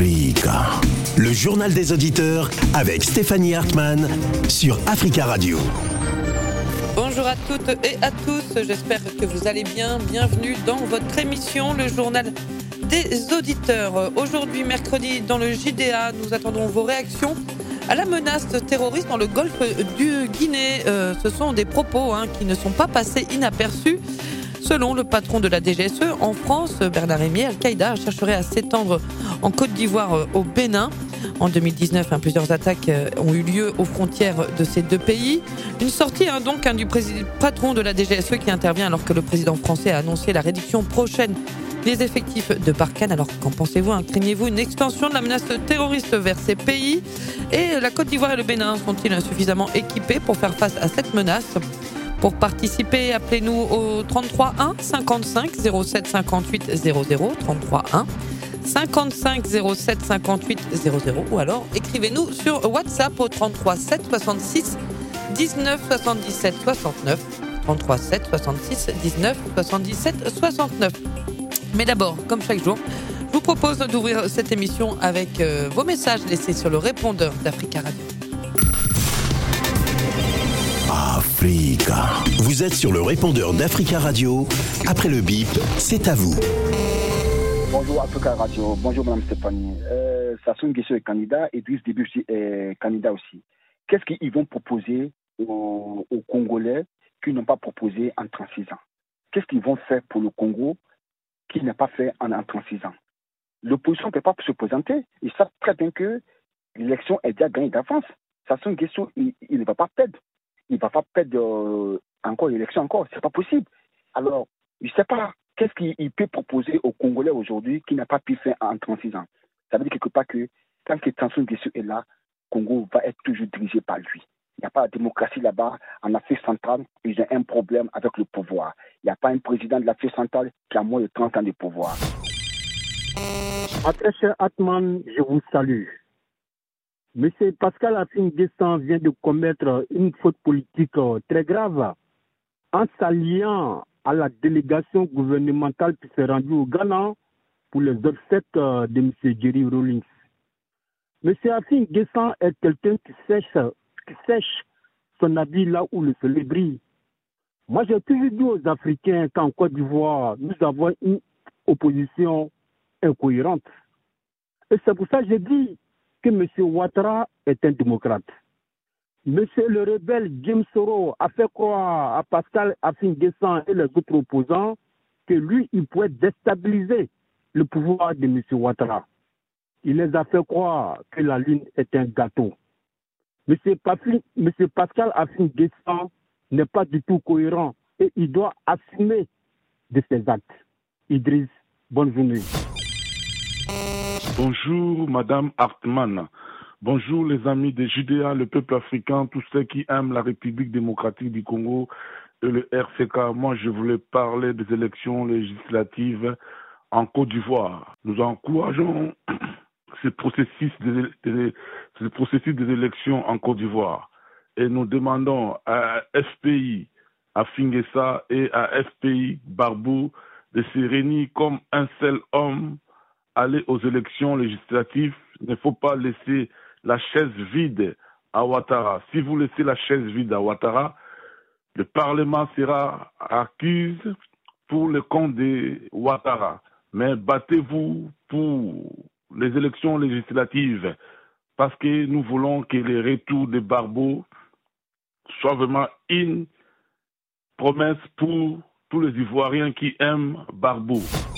Africa. Le journal des auditeurs avec Stéphanie Hartmann sur Africa Radio. Bonjour à toutes et à tous, j'espère que vous allez bien. Bienvenue dans votre émission, le journal des auditeurs. Aujourd'hui, mercredi, dans le JDA, nous attendons vos réactions à la menace terroriste dans le golfe du Guinée. Ce sont des propos qui ne sont pas passés inaperçus. Selon le patron de la DGSE, en France, Bernard Rémier, Al-Qaïda chercherait à s'étendre en Côte d'Ivoire au Bénin. En 2019, plusieurs attaques ont eu lieu aux frontières de ces deux pays. Une sortie du patron de la DGSE qui intervient alors que le président français a annoncé la réduction prochaine des effectifs de Barkhane. Alors qu'en pensez-vous? Craignez-vous une extension de la menace terroriste vers ces pays? Et la Côte d'Ivoire et le Bénin sont-ils suffisamment équipés pour faire face à cette menace? Pour participer, appelez-nous au 33 1 55 07 58 00, 33 1 55 07 58 00, ou alors écrivez-nous sur WhatsApp au 33 7 66 19 77 69, 33 7 66 19 77 69. Mais d'abord, comme chaque jour, je vous propose d'ouvrir cette émission avec vos messages laissés sur le répondeur d'Africa Radio. Africa. Vous êtes sur le répondeur d'Africa Radio. Après le bip, c'est à vous. Bonjour Africa Radio, bonjour Mme Stéphanie. Sassou Nguesso est candidat et Driss Déby est candidat aussi. Qu'est-ce qu'ils vont proposer aux Congolais qu'ils n'ont pas proposé en 36 ans? Qu'est-ce qu'ils vont faire pour le Congo qu'ils n'ont pas fait en 36 ans? L'opposition ne peut pas se présenter. Ils savent très bien que l'élection est déjà gagnée d'avance. Sassou Nguesso, il ne va pas perdre. Il ne va pas perdre encore l'élection encore. Ce n'est pas possible. Alors, je ne sais pas. Qu'est-ce qu'il peut proposer aux Congolais aujourd'hui qui n'a pas pu faire en 36 ans? Ça veut dire quelque part que tant que Sassou Nguesso est là, le Congo va être toujours dirigé par lui. Il n'y a pas de démocratie là-bas. En Afrique centrale, ils ont un problème avec le pouvoir. Il n'y a pas un président de l'Afrique centrale qui a moins de 30 ans de pouvoir. Très cher Atman, je vous salue. Monsieur Pascal Affi-N'Guessan vient de commettre une faute politique très grave en s'alliant à la délégation gouvernementale qui s'est rendue au Ghana pour les obsèques de M. Jerry Rawlings. M. Affi-N'Guessan est quelqu'un qui sèche son habit là où le soleil brille. Moi, j'ai toujours dit aux Africains qu'en Côte d'Ivoire, nous avons une opposition incohérente. Et c'est pour ça que j'ai dit que M. Ouattara est un démocrate. Monsieur le rebelle James Soro a fait croire à Pascal Affi-N'Guessan et les autres opposants que lui, il pouvait déstabiliser le pouvoir de M. Ouattara. Il les a fait croire que la Lune est un gâteau. M. Pascal Affi-N'Guessan n'est pas du tout cohérent et il doit assumer de ses actes. Idriss, bonne journée. Bonjour Madame Hartmann. Bonjour les amis des JDA, le peuple africain, tous ceux qui aiment la République démocratique du Congo et le RCK. Moi, je voulais parler des élections législatives en Côte d'Ivoire. Nous encourageons ce processus des élections en Côte d'Ivoire. Et nous demandons à FPI, à Fingessa et à FPI Barbou de se réunir comme un seul homme, aller aux élections législatives. Il ne faut pas laisser la chaise vide à Ouattara. Si vous laissez la chaise vide à Ouattara, le Parlement sera accusé pour le compte de Ouattara. Mais battez-vous pour les élections législatives parce que nous voulons que le retour de Barbeau soit vraiment une promesse pour tous les Ivoiriens qui aiment Barbeau.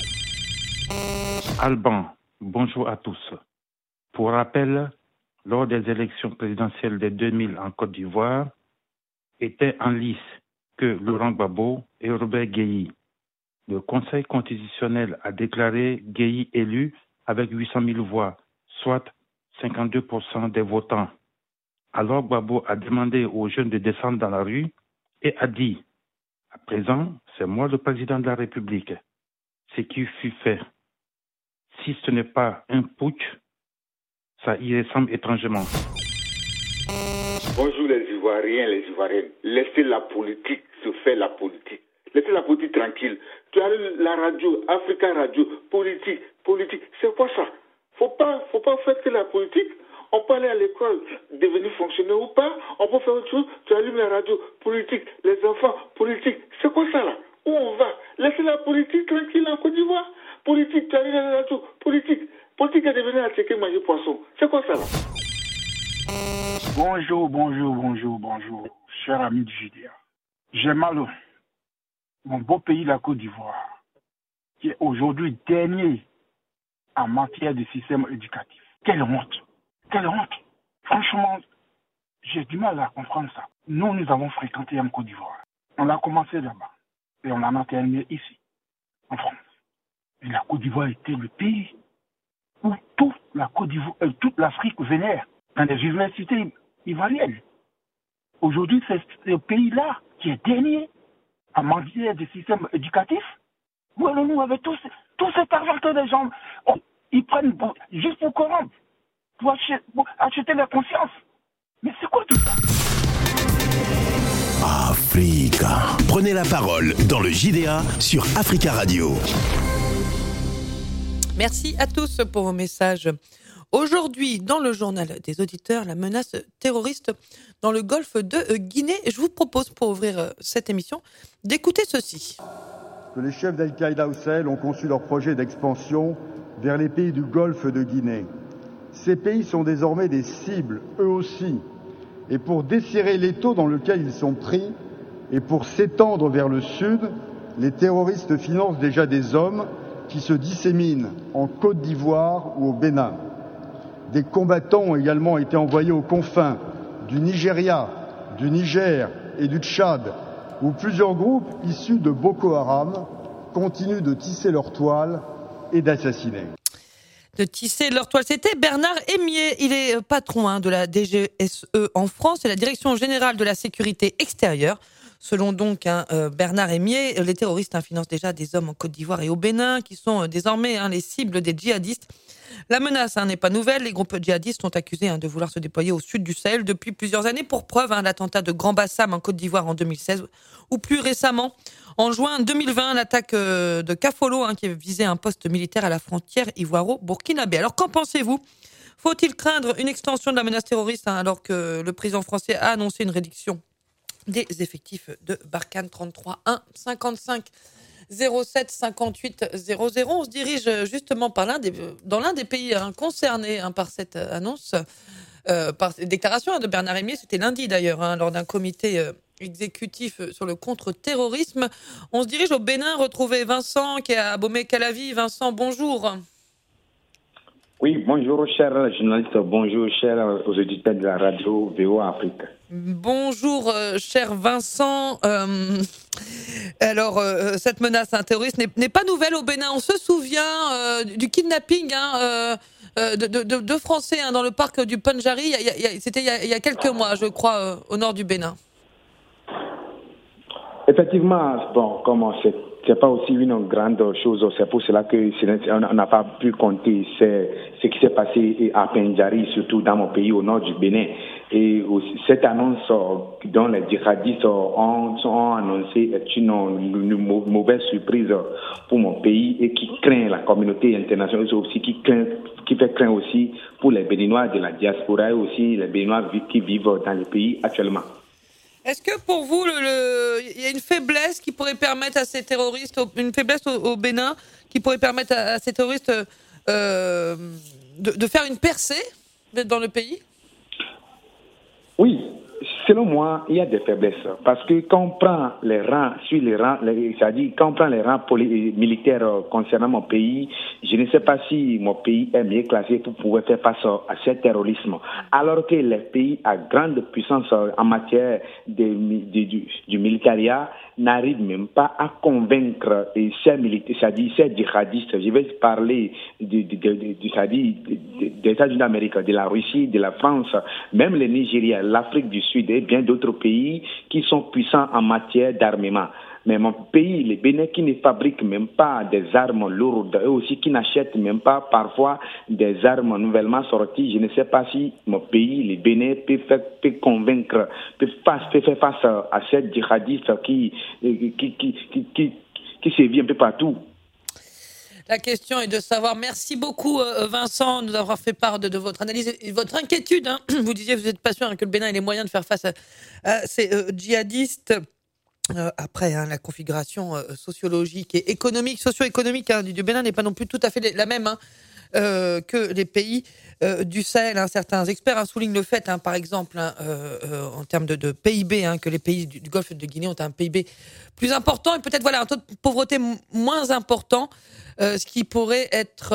Alban, bonjour à tous. Pour rappel, lors des élections présidentielles de 2000 en Côte d'Ivoire, étaient en lice que Laurent Gbagbo et Robert Guéhi. Le Conseil constitutionnel a déclaré Guéhi élu avec 800 000 voix, soit 52% des votants. Alors Gbagbo a demandé aux jeunes de descendre dans la rue et a dit « À présent, c'est moi le président de la République ». Ce qui fut fait. Si ce n'est pas un putsch, ça y ressemble étrangement. Bonjour les Ivoiriens, les Ivoiriennes. Laissez la politique se faire la politique. Laissez la politique tranquille. Tu as la radio, Africa Radio, politique. C'est quoi ça? Faut pas faire que la politique. On peut aller à l'école, devenir fonctionnaire ou pas. On peut faire autre chose. Tu allumes la radio, politique, les enfants, politique. C'est quoi ça là? Où on va? Laissez la politique tranquille en Côte d'Ivoire. Politique, tu allumes la radio, politique. Politique est devenue à checker manger poisson. C'est quoi ça là? Bonjour, cher ami du JDA. J'ai mal au mon beau pays, la Côte d'Ivoire, qui est aujourd'hui dernier en matière de système éducatif. Quelle honte! Franchement, j'ai du mal à comprendre ça. Nous avons fréquenté en Côte d'Ivoire. On a commencé là-bas et on en a terminé ici, en France. Et la Côte d'Ivoire était le pays où toute l'Afrique venait dans des universités ivoiriennes. Aujourd'hui, c'est ce pays-là qui est dernier en matière de système éducatif. Où allons-nous avec tout cet argent que les gens ils prennent juste pour corrompre, pour acheter leur conscience? Mais c'est quoi tout ça? Africa. Prenez la parole dans le JDA sur Africa Radio. Merci à tous pour vos messages. Aujourd'hui, dans le journal des auditeurs, la menace terroriste dans le golfe de Guinée. Je vous propose, pour ouvrir cette émission, d'écouter ceci. Que les chefs d'Al-Qaïda au Sahel ont conçu leur projet d'expansion vers les pays du golfe de Guinée. Ces pays sont désormais des cibles, eux aussi. Et pour desserrer l'étau dans lequel ils sont pris, et pour s'étendre vers le sud, les terroristes financent déjà des hommes qui se disséminent en Côte d'Ivoire ou au Bénin. Des combattants ont également été envoyés aux confins du Nigeria, du Niger et du Tchad, où plusieurs groupes issus de Boko Haram continuent de tisser leur toile et d'assassiner. De tisser leur toile. C'était Bernard Hémier. Il est patron de la DGSE en France et la Direction Générale de la Sécurité Extérieure. Selon donc Bernard Hémier, les terroristes financent déjà des hommes en Côte d'Ivoire et au Bénin qui sont désormais les cibles des djihadistes. La menace n'est pas nouvelle. Les groupes djihadistes sont accusés de vouloir se déployer au sud du Sahel depuis plusieurs années. Pour preuve, l'attentat de Grand Bassam en Côte d'Ivoire en 2016 ou plus récemment, en juin 2020, l'attaque de Kafolo qui visait un poste militaire à la frontière ivoiro-burkinabé. Alors qu'en pensez-vous ? Faut-il craindre une extension de la menace terroriste alors que le président français a annoncé une réduction des effectifs de Barkhane? 33 1 55 07 58 00. On se dirige justement dans l'un des pays concernés par cette annonce, par cette déclaration de Bernard Hémier. C'était lundi d'ailleurs, lors d'un comité exécutif sur le contre-terrorisme. On se dirige au Bénin, retrouver Vincent qui est à Abomey-Calavi. Vincent, bonjour. Oui, bonjour chers journalistes, bonjour chers auditeurs de la radio VOA Afrique. Bonjour cher Vincent. Alors cette menace terroriste n'est pas nouvelle au Bénin. On se souvient du kidnapping de Français dans le parc du Pendjari. C'était il y a quelques mois, je crois, au nord du Bénin. Effectivement, comment c'est pas aussi une grande chose. C'est pour cela que on n'a pas pu compter ce qui s'est passé à Pendjari, surtout dans mon pays au nord du Bénin. Et cette annonce dont les djihadistes ont annoncé est une mauvaise surprise pour mon pays et qui craint la communauté internationale, aussi qui fait craindre aussi pour les Béninois de la diaspora et aussi les Béninois qui vivent dans le pays actuellement. Est-ce que pour vous, il y a une faiblesse qui pourrait permettre à ces terroristes, une faiblesse au Bénin, qui pourrait permettre à ces terroristes de faire une percée dans le pays? Oui, selon moi, il y a des faiblesses. Parce que quand on prend les rangs, c'est-à-dire quand on prend les rangs militaires concernant mon pays, je ne sais pas si mon pays est mieux classé pour pouvoir faire face à ce terrorisme. Alors que les pays à grande puissance en matière du militaire n'arrivent même pas à convaincre ces militaires, c'est-à-dire ces djihadistes. Je vais parler des États-Unis d'Amérique, de la Russie, de la France, même le Nigeria, l'Afrique du Sud et bien d'autres pays qui sont puissants en matière d'armement. Mais mon pays, le Bénin, qui ne fabrique même pas des armes lourdes, et aussi qui n'achète même pas parfois des armes nouvellement sorties, je ne sais pas si mon pays, le Bénin, peut faire face à ces djihadistes qui sévit un peu partout. La question est de savoir. Merci beaucoup, Vincent, de nous avoir fait part de votre analyse et votre inquiétude. Hein. Vous disiez que vous n'êtes pas sûr que le Bénin ait les moyens de faire face à ces djihadistes. Après, la configuration sociologique et économique, socio-économique du Bénin n'est pas non plus tout à fait la même que les pays du Sahel. Certains experts soulignent le fait, par exemple, en termes de PIB, que les pays du Golfe de Guinée ont un PIB plus important et peut-être un taux de pauvreté moins important, ce qui pourrait être,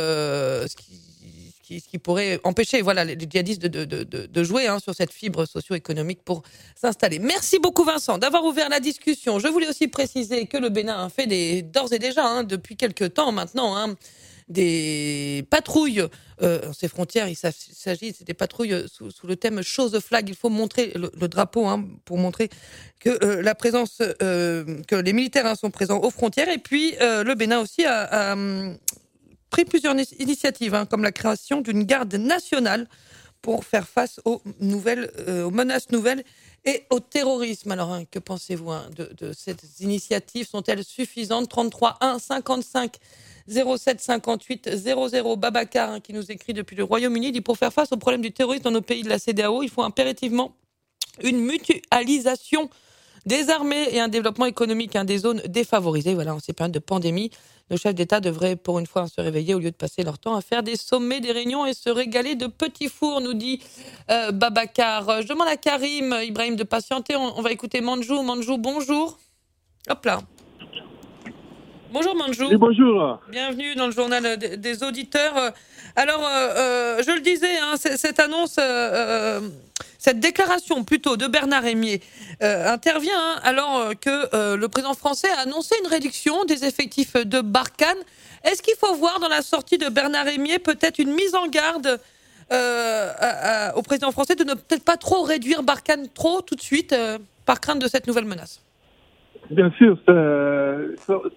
ce qui pourrait empêcher les djihadistes de jouer sur cette fibre socio-économique pour s'installer. Merci beaucoup Vincent d'avoir ouvert la discussion. Je voulais aussi préciser que le Bénin fait d'ores et déjà, depuis quelques temps maintenant, des patrouilles dans ses frontières. Il s'agit des patrouilles sous le thème Show the Flag. Il faut montrer le drapeau pour montrer que la présence, que les militaires sont présents aux frontières. Et puis le Bénin aussi a pris plusieurs initiatives, comme la création d'une garde nationale pour faire face aux menaces nouvelles et au terrorisme. Alors, que pensez-vous de ces initiatives? Sont-elles suffisantes? 33 1 55 07 58 00. Babacar, qui nous écrit depuis le Royaume-Uni, dit: pour faire face au problème du terrorisme dans nos pays de la CEDEAO, il faut impérativement une mutualisation des armées et un développement économique des zones défavorisées. En ces périodes de pandémie, nos chefs d'État devraient pour une fois se réveiller au lieu de passer leur temps à faire des sommets, des réunions et se régaler de petits fours, nous dit Babacar. Je demande à Karim Ibrahim de patienter. On va écouter Manjou. Manjou, bonjour. Hop là. Bonjour Manjou. Oui, bonjour. Bienvenue dans le journal des auditeurs. Alors, je le disais, cette annonce, cette déclaration plutôt de Bernard Rémier intervient alors que le président français a annoncé une réduction des effectifs de Barkhane. Est-ce qu'il faut voir dans la sortie de Bernard Rémier peut-être une mise en garde au président français de ne peut-être pas trop réduire Barkhane tout de suite par crainte de cette nouvelle menace? Bien sûr, le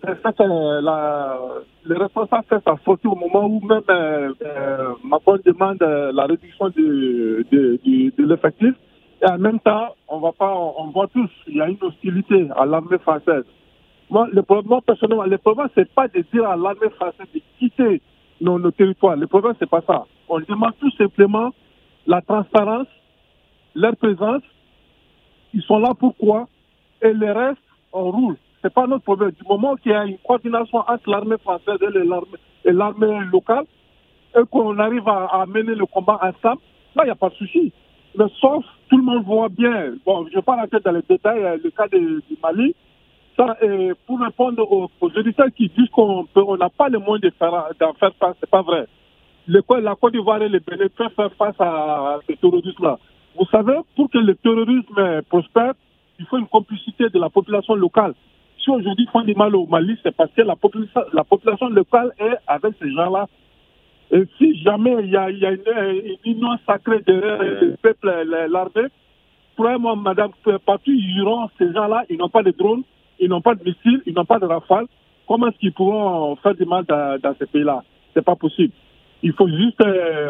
responsable fait sa sortie au moment où même Macron demande la réduction de l'effectif. Et en même temps, on voit tous, il y a une hostilité à l'armée française. Moi, personnellement, le problème, c'est pas de dire à l'armée française de quitter nos territoires. Le problème, c'est pas ça. On demande tout simplement la transparence, leur présence. Ils sont là pourquoi? Et le reste, on roule. C'est pas notre problème. Du moment qu'il y a une coordination entre l'armée française et l'armée locale, et qu'on arrive à mener le combat ensemble, là, il n'y a pas de souci. Mais sauf, tout le monde voit bien. Bon, je ne vais pas rentrer dans les détails, le cas du Mali. Ça, pour répondre aux auditeurs qui disent qu'on n'a pas les moyens d'en faire face, c'est pas vrai. La Côte d'Ivoire et le Bénin peuvent faire face à ce terrorisme-là. Vous savez, pour que le terrorisme prospère, il faut une complicité de la population locale. Si aujourd'hui ils font du mal au Mali, c'est parce que la population locale est avec ces gens-là. Et si jamais il y a une union sacrée derrière le peuple, l'armée, croyez-moi, madame, partout ils iront, ces gens-là, ils n'ont pas de drones, ils n'ont pas de missiles, ils n'ont pas de rafales. Comment est-ce qu'ils pourront faire du mal dans ces pays-là? C'est pas possible. Il faut juste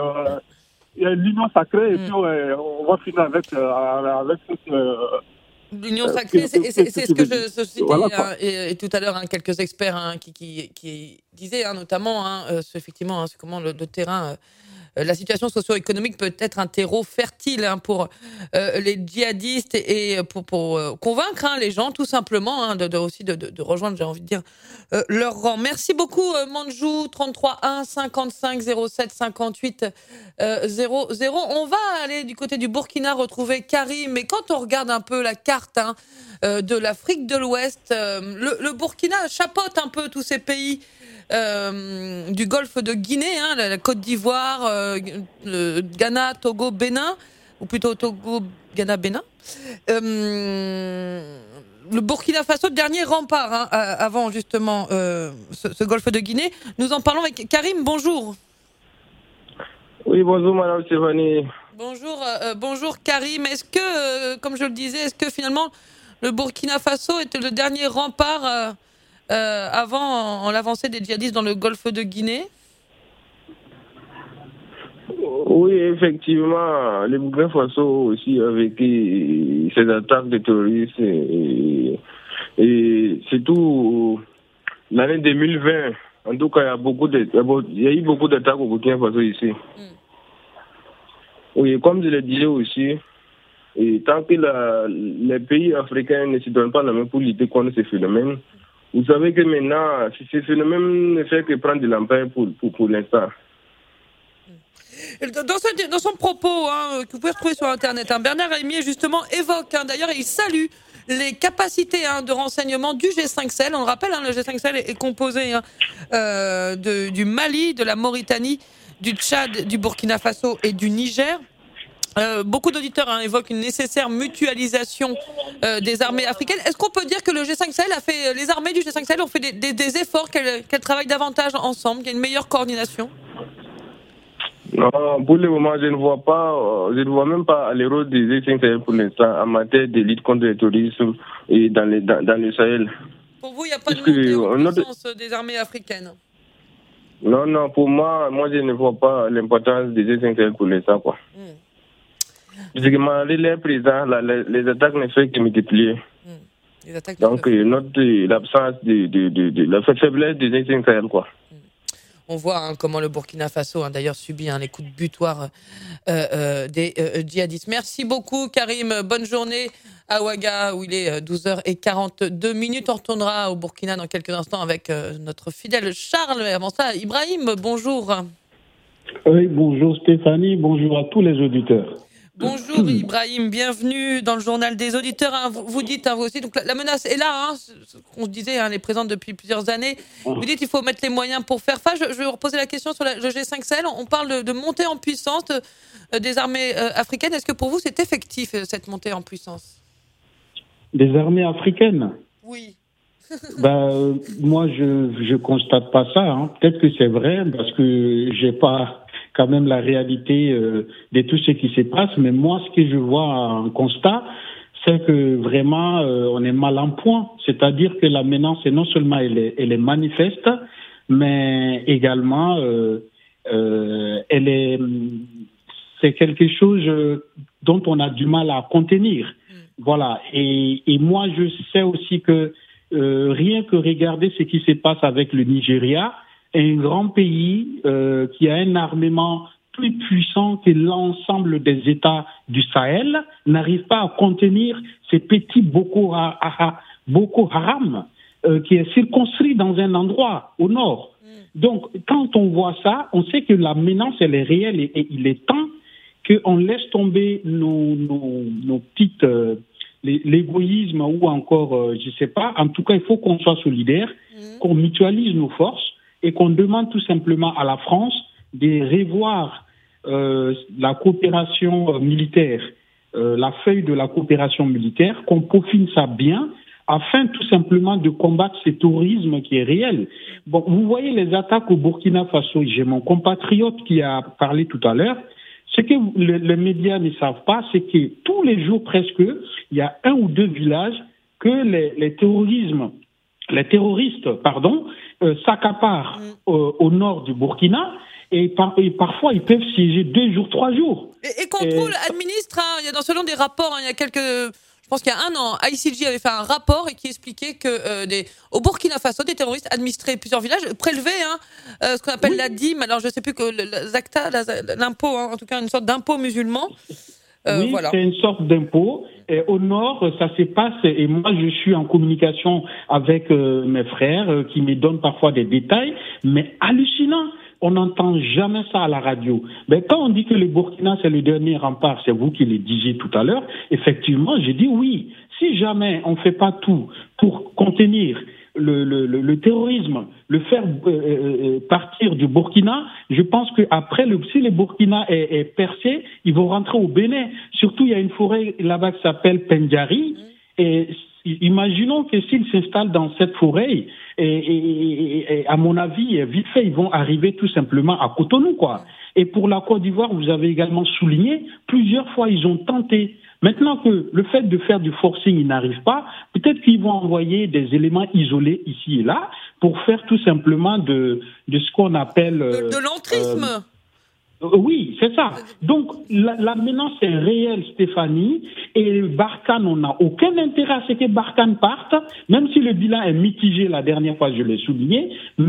l'union sacrée et puis on va finir avec cette... L'union sacrée, c'est ce que je citais et tout à l'heure, quelques experts qui disaient notamment effectivement, c'est comment le terrain, la situation socio-économique peut être un terreau fertile pour les djihadistes et pour convaincre les gens tout simplement de rejoindre, j'ai envie de dire, leur rang. Merci beaucoup Manjou. 33 1 55 07 58 00. On va aller du côté du Burkina retrouver Karim, mais quand on regarde un peu la carte de l'Afrique de l'Ouest, le Burkina chapeaute un peu tous ces pays du golfe de Guinée, la Côte d'Ivoire, Ghana, Togo, Bénin, ou plutôt Togo, Ghana, Bénin. Le Burkina Faso, dernier rempart avant justement ce golfe de Guinée. Nous en parlons avec Karim. Bonjour. Oui, bonjour Madame Stéphanie. Bonjour Karim. Est-ce que, comme je le disais, finalement le Burkina Faso était le dernier rempart avant l'avancée des djihadistes dans le golfe de Guinée? Oui, effectivement, le Burkina Faso aussi a vécu ces attaques de terroristes et surtout l'année 2020 En tout cas, il y a eu beaucoup d'attaques au Burkina Faso ici. Oui, comme je le disais aussi, et tant que les pays africains ne se donnent pas la main pour lutter contre ces phénomènes, vous savez que maintenant, ces phénomènes ne fait que prendre de l'ampleur pour l'instant. Dans son propos, que vous pouvez retrouver sur Internet, Bernard Rémier justement évoque, d'ailleurs il salue les capacités de renseignement du G5 Sahel. On le rappelle, le G5 Sahel est composé du Mali, de la Mauritanie, du Tchad, du Burkina Faso et du Niger. Beaucoup d'auditeurs évoquent une nécessaire mutualisation des armées africaines. Est-ce qu'on peut dire que le G5 Sahel les armées du G5 Sahel ont fait des efforts, qu'elles travaillent davantage ensemble, qu'il y a une meilleure coordination? Non, pour le moment, je ne vois même pas le rôle des G5 Sahel pour l'instant en matière de lutte contre le terrorisme et dans le Sahel. Pour vous, il n'y a pas de montée en puissance des armées africaines? Non, pour moi, je ne vois pas l'importance des G5 Sahel pour l'instant, quoi. Parce que malgré les présents, les attaques ne font que multiplier. Donc, l'absence la faiblesse des G5 Sahel, quoi. On voit comment le Burkina Faso a d'ailleurs subi les coups de butoir des djihadistes. Merci beaucoup, Karim. Bonne journée à Ouaga, où il est 12h42. On retournera au Burkina dans quelques instants avec notre fidèle Charles. Et avant ça, Ibrahim, bonjour. Oui, bonjour Stéphanie, bonjour à tous les auditeurs. Bonjour Ibrahim, bienvenue dans le journal des auditeurs. Vous dites, vous aussi, donc la menace est là, ce qu'on se disait, elle est présente depuis plusieurs années. Vous dites qu'il faut mettre les moyens pour faire face. Je vais vous reposer la question sur le G5 Sahel. On parle de montée en puissance des armées africaines. Est-ce que pour vous c'est effectif, cette montée en puissance? Des armées africaines? Oui. Moi, je constate pas ça. Peut-être que c'est vrai, parce que j'ai pas quand même la réalité de tout ce qui se passe. Mais moi, ce que je vois en constat, c'est que vraiment, on est mal en point. C'est-à-dire que la menace, non seulement elle est manifeste, mais également, c'est quelque chose dont on a du mal à contenir. Voilà. Et moi, je sais aussi que rien que regarder ce qui se passe avec le Nigeria, un grand pays qui a un armement plus puissant que l'ensemble des États du Sahel, n'arrive pas à contenir ces petits Boko Haram qui est circonscrit dans un endroit au nord. Donc, quand on voit ça, on sait que la menace, elle est réelle et il est temps qu'on laisse tomber nos petites... l'égoïsme ou encore, je ne sais pas. En tout cas, il faut qu'on soit solidaire, qu'on mutualise nos forces et qu'on demande tout simplement à la France de revoir la coopération militaire, la feuille de la coopération militaire, qu'on peaufine ça bien, afin tout simplement de combattre ce terrorisme qui est réel. Bon, vous voyez les attaques au Burkina Faso, j'ai mon compatriote qui a parlé tout à l'heure. Ce que les médias ne savent pas, c'est que tous les jours presque, il y a 1 ou 2 villages que les terroristes s'accaparent au nord du Burkina et parfois ils peuvent siéger 2 jours, 3 jours. Et contrôle, administre, il y a dans ce long des rapports, il y a je pense qu'il y a 1 an, ICG avait fait un rapport et qui expliquait que au Burkina Faso, des terroristes administraient plusieurs villages, prélevaient ce qu'on appelle la dîme. Alors je ne sais plus que l'ACTA, l'impôt, en tout cas une sorte d'impôt musulman. Voilà. C'est une sorte d'impôt. Et au nord, ça se passe, et moi je suis en communication avec mes frères qui me donnent parfois des détails, mais hallucinant. On n'entend jamais ça à la radio. Mais quand on dit que le Burkina, c'est le dernier rempart, c'est vous qui le disiez tout à l'heure, effectivement, j'ai dit oui. Si jamais on ne fait pas tout pour contenir le terrorisme, le faire partir du Burkina, je pense qu'après, si le Burkina est percé, ils vont rentrer au Bénin. Surtout, il y a une forêt là-bas qui s'appelle Pendjari, et imaginons que s'ils s'installent dans cette forêt, et à mon avis, vite fait, ils vont arriver tout simplement à Cotonou, quoi. Et pour la Côte d'Ivoire, vous avez également souligné, plusieurs fois, ils ont tenté. Maintenant que le fait de faire du forcing, ils n'arrivent pas, peut-être qu'ils vont envoyer des éléments isolés ici et là pour faire tout simplement de ce qu'on appelle... de l'entrisme. Oui, c'est ça. Donc, la menace est réelle, Stéphanie, et Barkhane, on n'a aucun intérêt à ce que Barkhane parte, même si le bilan est mitigé la dernière fois, je l'ai souligné, mais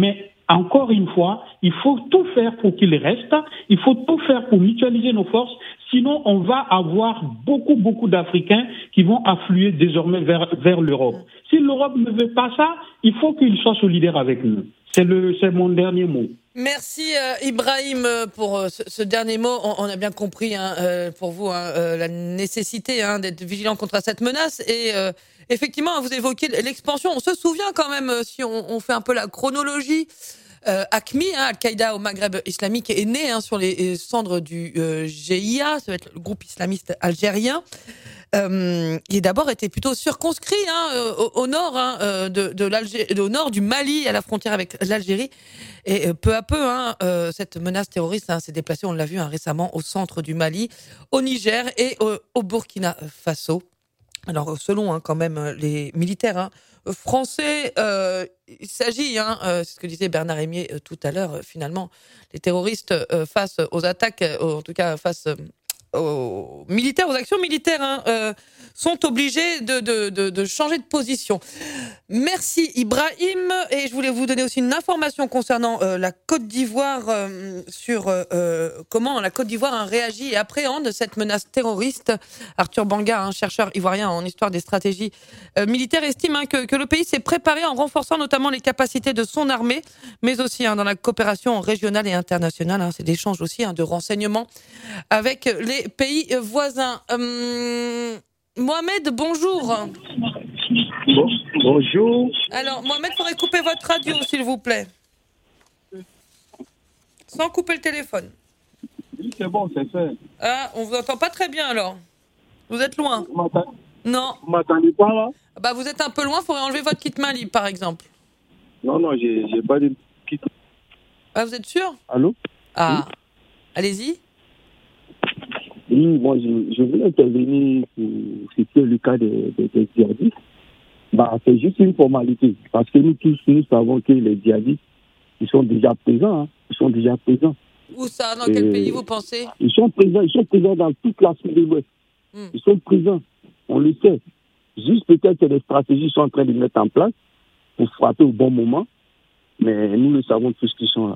encore une fois, il faut tout faire pour qu'il reste, il faut tout faire pour mutualiser nos forces, sinon on va avoir beaucoup d'Africains qui vont affluer désormais vers l'Europe. Si l'Europe ne veut pas ça, il faut qu'il soit solidaire avec nous. C'est mon dernier mot. Merci Ibrahim pour ce dernier mot. On a bien compris pour vous la nécessité d'être vigilant contre cette menace. Et effectivement, vous évoquez l'expansion. On se souvient quand même, si on fait un peu la chronologie, AQMI, Al-Qaïda au Maghreb islamique, est né sur les cendres du GIA, ça va être le groupe islamiste algérien. Il d'abord était plutôt circonscrit au nord au nord du Mali, à la frontière avec l'Algérie, et peu à peu cette menace terroriste s'est déplacée, on l'a vu récemment, au centre du Mali, au Niger et au Burkina Faso. Alors selon quand même les militaires français, il s'agit, c'est ce que disait Bernard Rémier tout à l'heure, finalement les terroristes face aux attaques, en tout cas face aux militaires, aux actions militaires, sont obligés de changer de position. Merci Ibrahim. Et je voulais vous donner aussi une information concernant la Côte d'Ivoire, sur comment la Côte d'Ivoire réagit et appréhende cette menace terroriste. Arthur Banga, chercheur ivoirien en histoire des stratégies militaires, estime que le pays s'est préparé en renforçant notamment les capacités de son armée, mais aussi dans la coopération régionale et internationale. C'est l'échange aussi de renseignements avec les pays voisins. Mohamed, bonjour. Bonjour. Alors, Mohamed, il faudrait couper votre radio, s'il vous plaît. Sans couper le téléphone. Oui, c'est bon, c'est fait. On vous entend pas très bien, alors. Vous êtes loin. Non. Vous m'entendez pas, là? Vous êtes un peu loin, il faudrait enlever votre kit main libre, par exemple. Non, j'ai pas de kit. Vous êtes sûr? Allô? Oui. Allez-y. Oui, moi, je voulais intervenir pour citer le cas des djihadistes. C'est juste une formalité. Parce que nous tous, nous savons que les djihadistes, ils sont déjà présents. Ils sont déjà présents. Où ça? Dans quel pays, vous pensez? Ils sont présents dans toute l'Afrique de l'Ouest. Ils sont présents. On le sait. Juste peut-être que les stratégies sont en train de mettre en place pour frapper au bon moment. Mais nous le savons tous qu'ils sont là.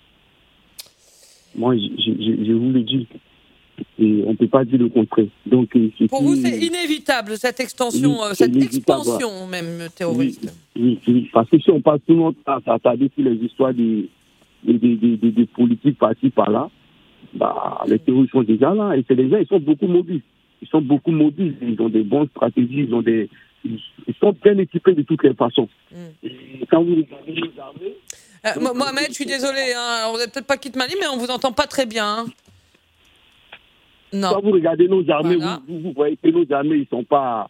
Moi, je vous le dis. Et on ne peut pas dire le contraire. Donc, pour vous, c'est inévitable, cette extension, cette expansion même terroriste. Oui, parce que si on passe tout notre temps à s'attarder sur les histoires des politiques par-ci, par-là, les terroristes sont déjà là. Et c'est des gens, ils sont beaucoup mobiles. Ils ont des bonnes stratégies, ils sont bien équipés de toutes les façons. Et quand vous regardez les armées... Mohamed, je suis désolé, vous n'êtes peut-être pas quitte Mali, mais on ne vous entend pas très bien. Non. Quand vous regardez nos armées, voilà. vous voyez que nos armées, ils sont pas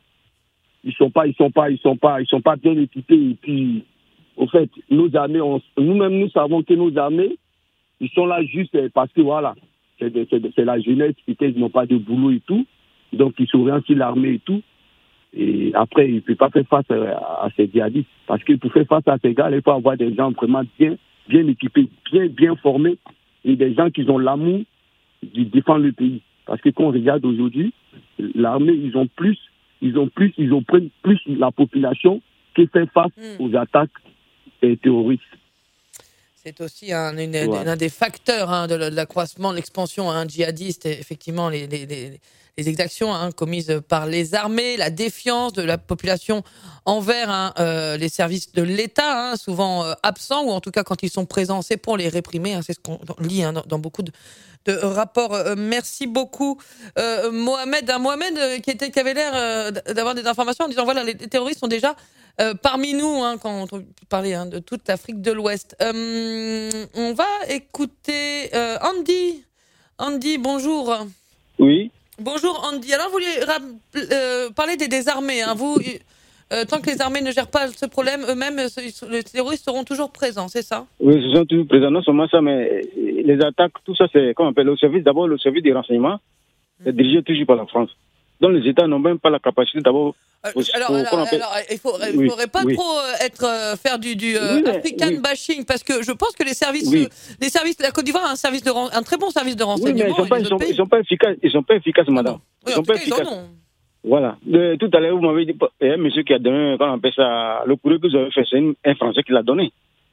bien équipés. Et puis, au fait, nos armées, nous-mêmes, nous savons que nos armées, ils sont là juste parce que voilà, c'est la jeunesse, peut-être ils n'ont pas de boulot et tout, donc ils s'orientent sur l'armée et tout. Et après, il ne peut pas faire face à ces djihadistes, parce que pour faire face à ces gars, il faut avoir des gens vraiment bien équipés, bien formés, et des gens qui ont l'amour de défendre le pays. Parce que quand on regarde aujourd'hui, l'armée, ils prennent plus la population qui fait face aux attaques terroristes. C'est aussi un des facteurs de l'accroissement, de l'expansion djihadiste, effectivement, les exactions commises par les armées, la défiance de la population envers les services de l'État, souvent absents, ou en tout cas quand ils sont présents, c'est pour les réprimer. C'est ce qu'on lit dans beaucoup de rapports. Merci beaucoup, Mohamed. Mohamed qui avait l'air d'avoir des informations en disant voilà, les terroristes sont déjà parmi nous, quand on parlait de toute l'Afrique de l'Ouest. On va écouter Andy. Andy, bonjour. Oui. Bonjour Andy. Alors, vous vouliez parler des armées. Vous, tant que les armées ne gèrent pas ce problème, eux-mêmes, les terroristes seront toujours présents, c'est ça? Oui, ils sont toujours présents. Non seulement ça, mais les attaques, tout ça, c'est comme on appelle le service des renseignements, c'est dirigé toujours par la France. Donc les États n'ont même pas la capacité d'abord... Alors, il ne faudrait pas trop faire du African bashing, parce que je pense que les services de la Côte d'Ivoire ont un très bon service de renseignement. Oui, mais ils sont pas efficaces, madame. Ils sont pas efficaces. Voilà. Tout à l'heure, vous m'avez dit, il y a un monsieur qui a donné, comment on appelle ça, le courrier que vous avez fait, c'est un Français qui l'a donné.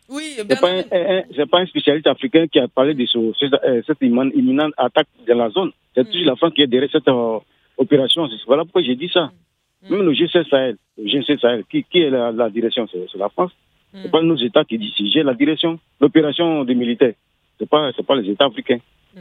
Oui, c'est pas un spécialiste africain qui a parlé de cette imminente attaque dans la zone. C'est toujours la France qui est derrière cette opération. Voilà pourquoi j'ai dit ça. Même le G7 Sahel, qui est la direction? C'est la France. C'est pas nos États qui décident la direction, l'opération des militaires. C'est pas les États africains.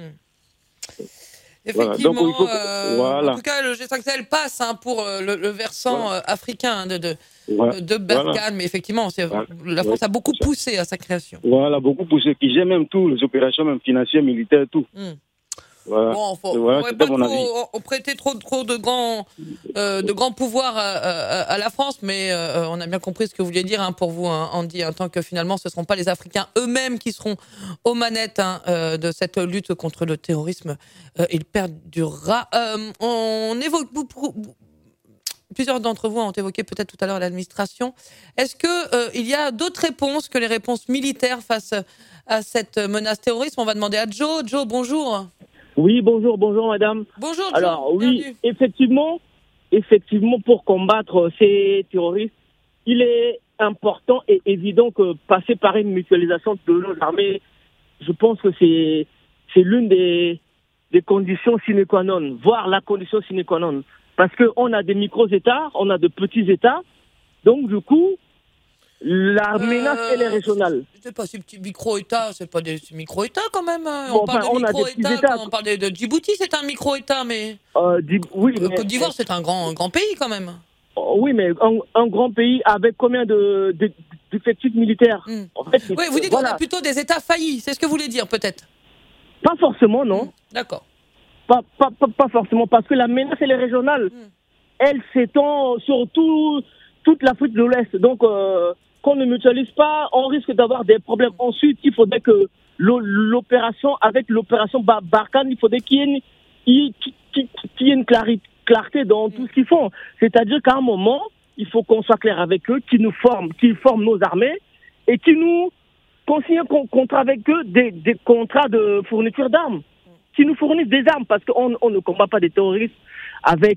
Effectivement, voilà. Donc, voilà. En tout cas, le G5 Sahel passe pour le versant africain de Berkane, mais effectivement, la France a beaucoup poussé à sa création. Voilà, beaucoup poussé, qui gère même tout, les opérations même financières, militaires, tout. Voilà. Bon, on ne pas trop prêter trop de grands pouvoirs à la France, mais on a bien compris ce que vous vouliez dire pour vous, Andy, tant que finalement ce ne seront pas les Africains eux-mêmes qui seront aux manettes de cette lutte contre le terrorisme. Il perdurera. On évoque plusieurs d'entre vous ont évoqué peut-être tout à l'heure l'administration. Est-ce qu'il y a d'autres réponses que les réponses militaires face à cette menace terroriste? On va demander à Joe. Joe, bonjour. Oui, bonjour madame. Bonjour, Joe. Alors oui, bienvenue. effectivement, pour combattre ces terroristes, il est important et évident que passer par une mutualisation de nos armées, je pense que c'est l'une des conditions sine qua non, voire la condition sine qua non. Parce qu'on a des micro-États, on a de petits États, donc du coup, la menace, elle est régionale. Je sais pas, ces petits micro-États, c'est pas des micro-États quand même. Bon, on parle de micro-États, on parle de Djibouti, c'est un micro-État, mais... oui, mais Côte d'Ivoire, c'est un grand pays quand même. Oui, mais un grand pays avec combien d'effectifs militaires en fait, oui, vous dites qu'on a plutôt des États faillis, c'est ce que vous voulez dire peut-être? Pas forcément, non. D'accord. Pas forcément, parce que la menace, elle est régionale. Elle s'étend sur toute l'Afrique de l'Ouest. Donc, qu'on ne mutualise pas, on risque d'avoir des problèmes. Ensuite, il faudrait que l'opération Barkhane, il faudrait qu'il y ait une clarté dans tout ce qu'ils font. C'est-à-dire qu'à un moment, il faut qu'on soit clair avec eux, qu'ils forment nos armées et qu'ils nous consignent un contrat avec eux, des contrats de fourniture d'armes. Qui nous fournissent des armes, parce qu'on ne combat pas des terroristes avec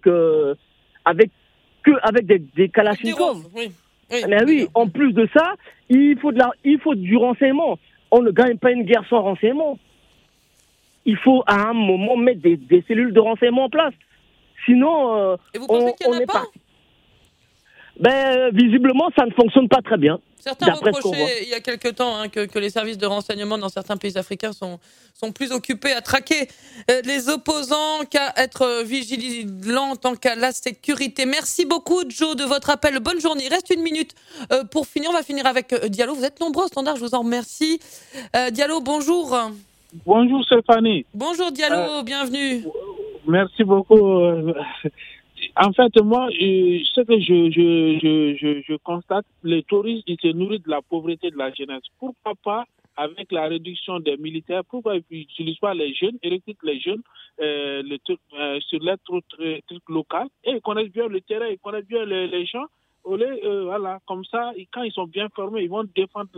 des kalachnikovs. Oui. Mais oui, en plus de ça, il faut du renseignement. On ne gagne pas une guerre sans renseignement. Il faut à un moment mettre des cellules de renseignement en place. Sinon, et vous pensez qu'il n'y en a pas? Visiblement, ça ne fonctionne pas très bien. Certains reprochaient il y a quelque temps que les services de renseignement dans certains pays africains sont plus occupés à traquer les opposants qu'à être vigilants tant qu'à la sécurité. Merci beaucoup, Joe, de votre appel. Bonne journée. Il reste 1 minute pour finir. On va finir avec Diallo. Vous êtes nombreux au standard, je vous en remercie. Diallo, bonjour. Bonjour, Stéphanie. Bonjour, Diallo, bienvenue. Merci beaucoup. En fait, moi, ce que je constate, les touristes, ils se nourrissent de la pauvreté de la jeunesse. Pourquoi pas, avec la réduction des militaires, pourquoi ils n'utilisent pas les jeunes, ils recrutent les jeunes sur les trucs locaux, et ils connaissent bien le terrain, ils connaissent bien les gens. Voilà, comme ça, quand ils sont bien formés, ils vont défendre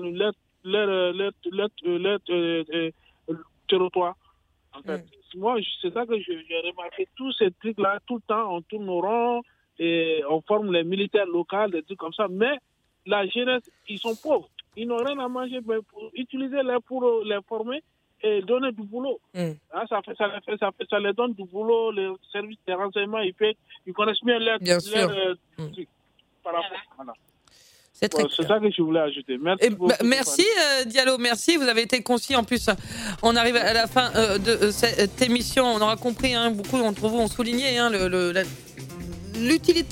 leur territoire. En fait, moi, c'est ça que j'ai remarqué. Tous ces trucs-là, tout le temps, on tourne au rond et on forme les militaires locaux, des trucs comme ça. Mais la jeunesse, ils sont pauvres. Ils n'ont rien à manger. Mais utilisez-les pour les former et donner du boulot. Ça les donne du boulot. Les services de renseignement, ils connaissent bien leur trucs. Par rapport, voilà. C'est ça que je voulais ajouter. Merci beaucoup. Merci Diallo, merci. Vous avez été concis. En plus, on arrive à la fin de cette émission. On aura compris, beaucoup d'entre vous ont souligné l'utilité,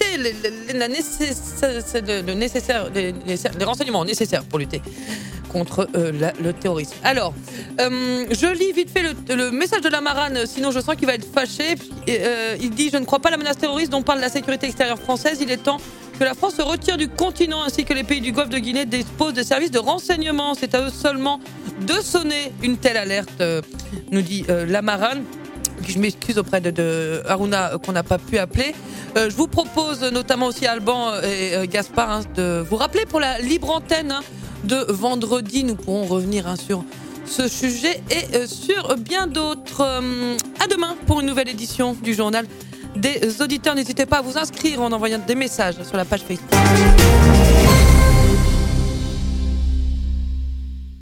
les renseignements nécessaires pour lutter contre le terrorisme. Alors, je lis vite fait le message de Lamarane, sinon je sens qu'il va être fâché. Il dit « Je ne crois pas à la menace terroriste dont parle la sécurité extérieure française. Il est temps que la France se retire du continent ainsi que les pays du Golfe de Guinée disposent de services de renseignement. C'est à eux seulement de sonner une telle alerte, nous dit Lamarane. Je m'excuse auprès de Aruna qu'on n'a pas pu appeler. Je vous propose notamment aussi Alban et Gaspard de vous rappeler pour la libre antenne de vendredi. Nous pourrons revenir sur ce sujet et sur bien d'autres. À demain pour une nouvelle édition du journal des auditeurs. N'hésitez pas à vous inscrire en envoyant des messages sur la page Facebook.